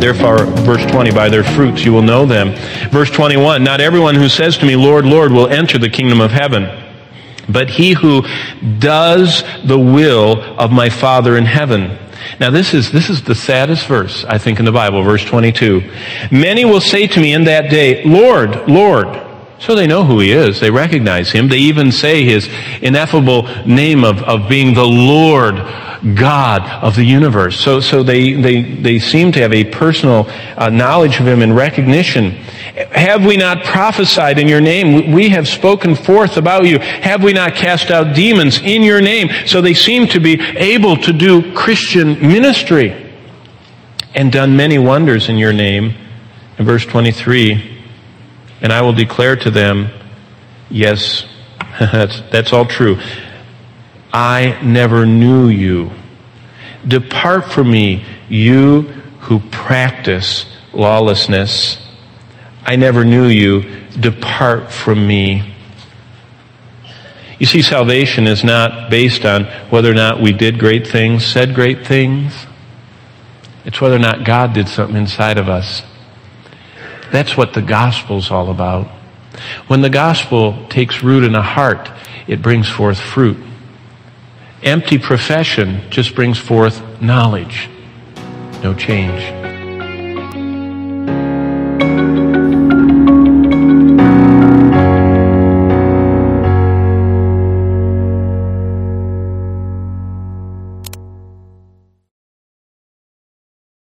Therefore, verse 20, by their fruits you will know them. Verse 21, not everyone who says to me, Lord, Lord, will enter the kingdom of heaven, but he who does the will of my Father in heaven. Now this is the saddest verse, I think, in the Bible, verse 22. Many will say to me in that day, Lord, Lord. So they know who he is. They recognize him. They even say his ineffable name of being the Lord God of the universe. So they seem to have a personal knowledge of him and recognition. Have we not prophesied in your name? We have spoken forth about you. Have we not cast out demons in your name? So they seem to be able to do Christian ministry and done many wonders in your name. In verse 23, and I will declare to them, yes, that's all true. I never knew you. Depart from me, you who practice lawlessness. I never knew you. Depart from me. You see, salvation is not based on whether or not we did great things, said great things. It's whether or not God did something inside of us. That's what the gospel's all about. When the gospel takes root in a heart, it brings forth fruit. Empty profession just brings forth knowledge. No change.